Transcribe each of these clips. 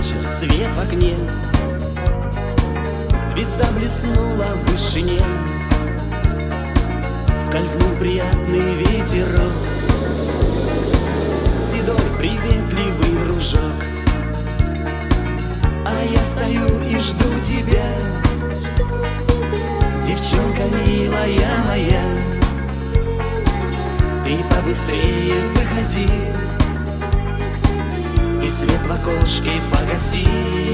вечер, свет в окне, звезда блеснула в вышине, скользнул приятный ветерок, седой приветливый дружок. А я стою и жду тебя, девчонка милая моя. Ты побыстрее выходи и свет в окошке погаси.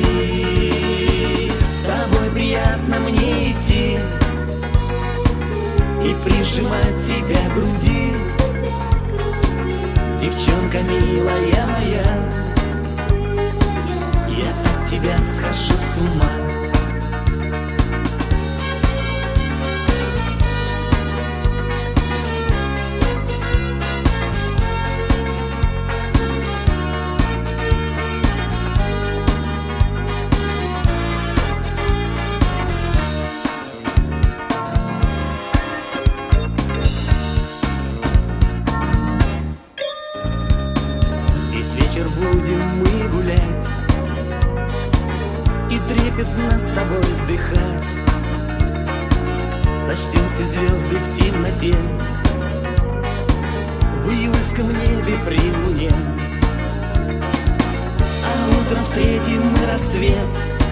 С тобой приятно мне идти и прижимать тебя к груди, девчонка милая моя. Я от тебя схожу с ума. Вечер будем мы гулять и трепетно с тобой вздыхать. Сочтем все звезды в темноте, в июльском небе при луне. А утром встретим мы рассвет,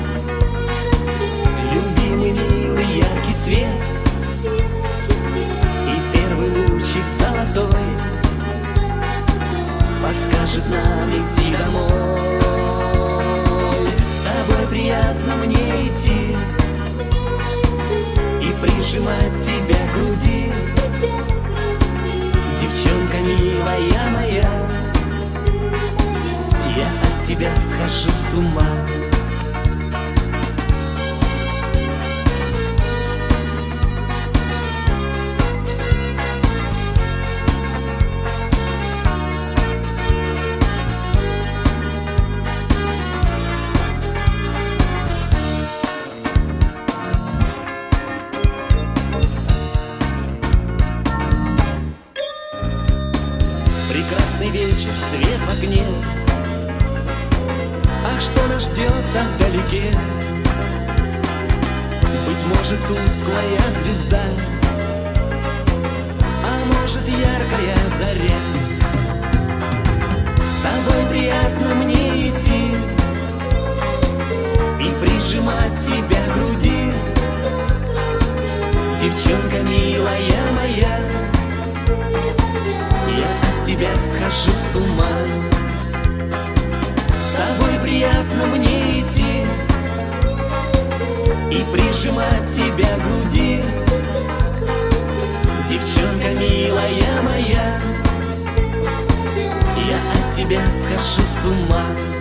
любимый, милый, яркий свет, и первый лучик золотой подскажет нам идти домой. С тобой приятно мне идти и прижимать тебя к груди, девчонка милая моя. Я от тебя схожу с ума. Прекрасный вечер, свет в окне. Ах, что нас ждет там вдалеке? Быть может, тусклая звезда, а может, яркая заря. С тобой приятно мне идти и прижимать тебя к груди, девчонка милая моя. Я от тебя схожу с ума. С тобой приятно мне идти и прижимать тебя к груди, девчонка милая моя. Я от тебя схожу с ума.